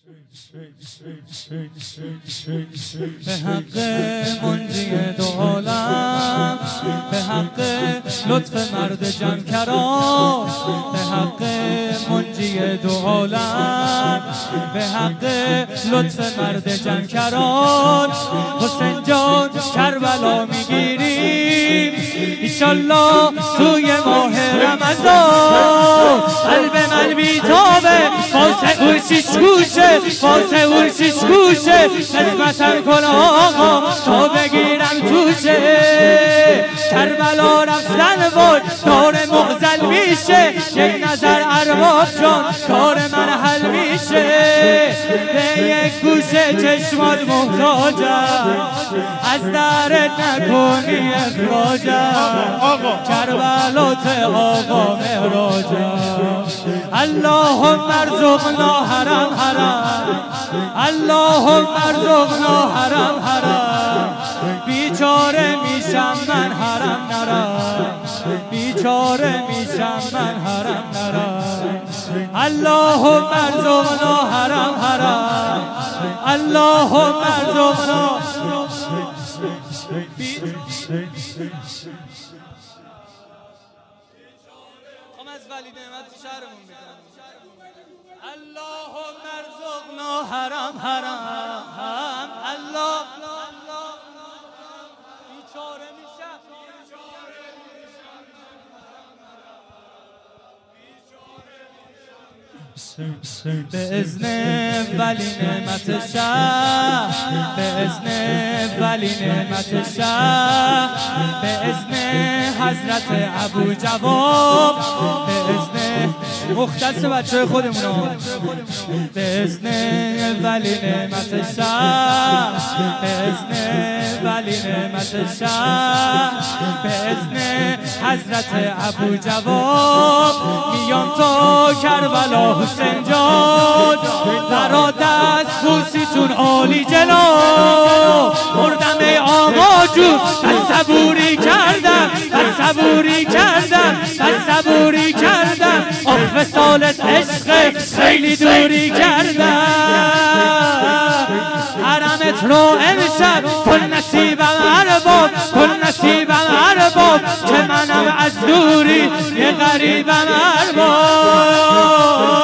به حق منجی دو عالم، به حق لطف مرد جمکران، به حق منجی دو عالم، به حق لطف مرد جمکران. حسین جان کربلا میگیریم ایشالله توی ماه رمضان. قلب من بیتابه واسه اون شیش گوشه، واسه اون شیش گوشه، خدمتم کن آقا تا بگیرم توشه. کربلا رفتن وای دار معضل میشه، یک نظر ارباب جان کار من حل میشه. به یک گوشه چشمات محتاجم، از درت نکنی اخراجم، کربلات آقا مهراجم. اللهم ارزقنا حرم حرم، اللهم ارزقنا حرم حرم. بیچاره میشم من حرم نرم، بیچاره میشم من حرم نرم. اللهم ارزقنا حرم حرم، اللهم ارزقنا. از ولی نعمت شهرمون میکنم. اللهم ارزقنا حرم حرم، الله بیچاره میشم. به اذن ولی نعمت شهر، به اذن ولی نعمت شهر، به اذن حضرت ابو جواب، به اذن مختص بچه خودمون، به اذن ولی نعمت شهر، به اذن ولی نعمت شهر، به اذن حضرت ابو جواب. میام تا کربلا حسین جان، برا دست بوسیتون عالی جلو. مردم ای آقا جون بس صبوری کردم، بس صبوری کردم، بس صبوری کردم. آخ وصالت عشق خیلی دوری کردم. حرمت رو امشب کن نصیبم ارباب، کن نصیبم ارباب، که منم از دوری یه غریبم ارباب.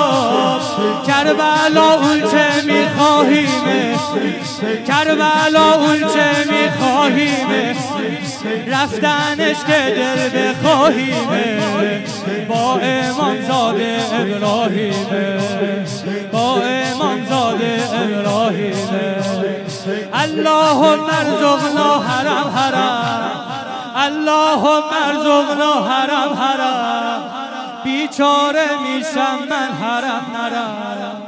کربلا اون چه میخواهیمه، کربلا اون چه میخواهیمه، رفتنش که دل بخواهیمه. با امامزاده ابراهیمه، با امامزاده ابراهیمه. اللهم ارزقنا حرم حرم، اللهم ارزقنا حرم حرم. بیچاره میشم من حرم نرم.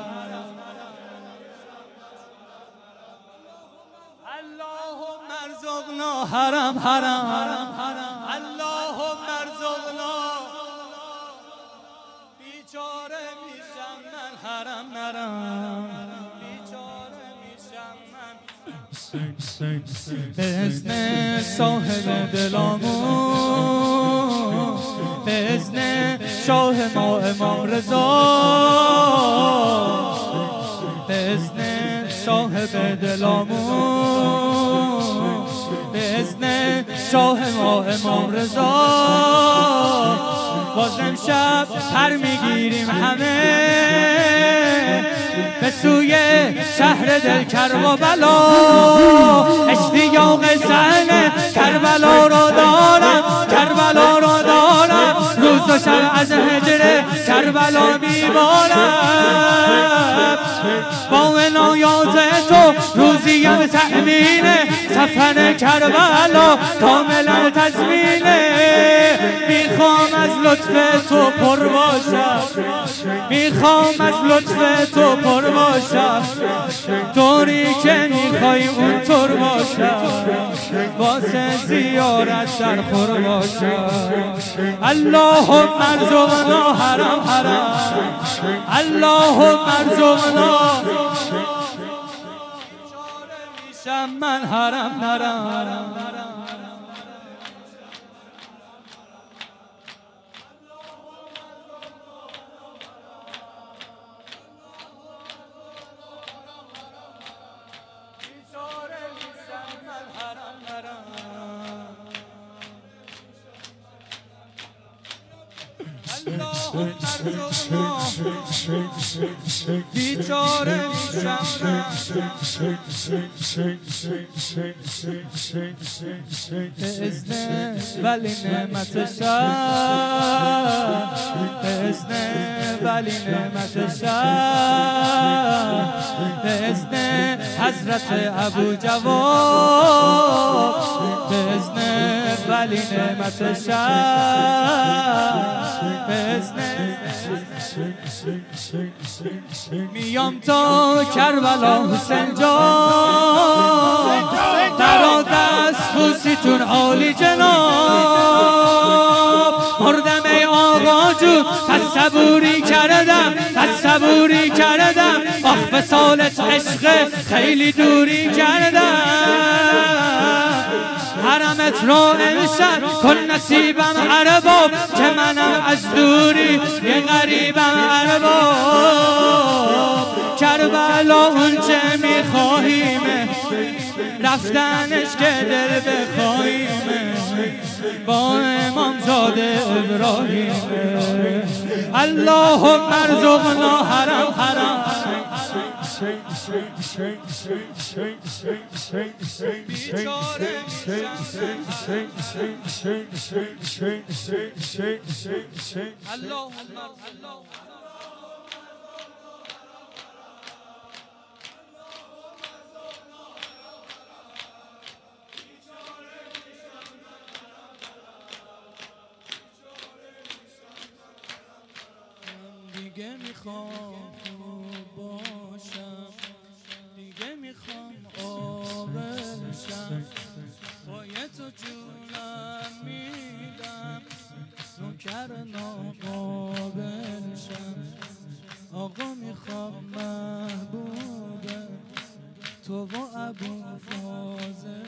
اللهم ارزقنا حرم حرم، اللهم ارزقنا. بیچاره میشم من حرم نرم، بیچاره میشم من. به اذن صاحب دلامون، به اذن شاه ما امام رضا، به اذن صاحب دلامون، به اذن شاه ما امام رضا. باز امشب پر میگیریم همه به سوی شهر دل کربلا. اشتیاق صحنه کربلا را دارم، کربلا را دارم. روز و شب از هجر کربلا میبارم. با عنایات تو روزیم تأمین سفر کربلا کاملا تضمینه. میخوام از لطف تو پر باشم، میخوام از لطف تو پر باشم. طوری که میخوای اونطور باشم، واسه زیارت در خور باشم. اللهم ارزقنا حرم حرم، اللهم ارزقنا. میشم من حرم نرم. اللهم ارزقنا بیچاره میشم به اذن ولی نعمت شاه به اذن ولی نعمت شاه به اذن حضرت ابو جواد به اذن ولی نعمت شاه به اذن میام تا کربلا حسین جان در دست بوسیتون عالی جناب مردم ای آقا جون پس صبوری کردم آخ وصالت عشق خیلی دوری کردم حرمت را امشب کن نصیبم ارباب که منم از دوری یه غریبم ارباب کربلا اونچه میخواهیمه رفتنش که دل بخواهیمه با امامزاده ابراهیمه اللهم ارزقنا حرم بیچاره اللهم دیگه میخوام باشم دیگه میخوام آبشم باید تو جونم میدم نوکر ناقابلشم آقا میخوام محبوبه تو و ابو فاضل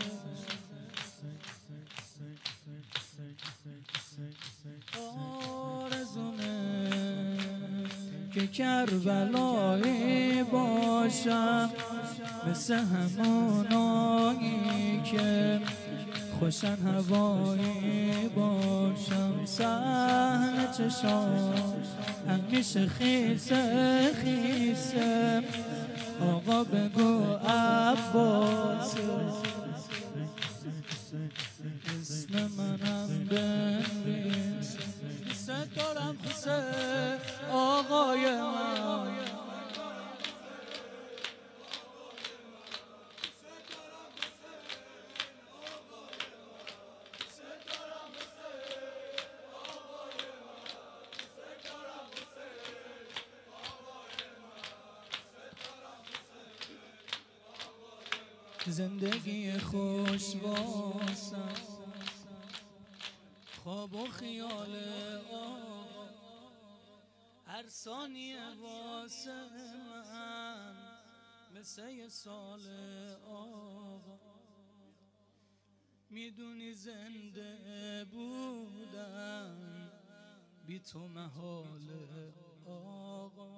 آرزومه که کربلایی باشم مثل همونایی که خوشن هوایی باشم صحن چشام همیشه خیسه آقا بگو عباس اسم منم بنویس دوست دارم حسین آقای من زندگی خوش واسم خواب و خیال آقا هر ثانیه واسه من مثل یه سال آقا میدونی زنده بودم بی تو محاله آقا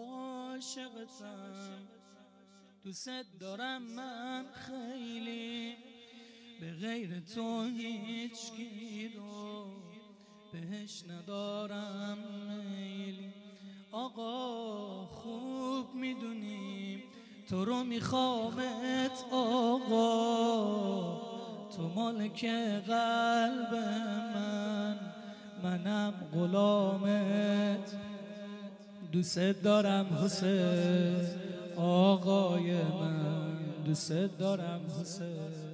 عاشقتم دوست دارم من خیلی به غیر تو هیچکی رو بهش ندارم میلی آقا خوب میدونی تو رو میخوامت آقا تو مالک قلب منم غلامت دوست دارم حسین آقای من دوست دارم حسین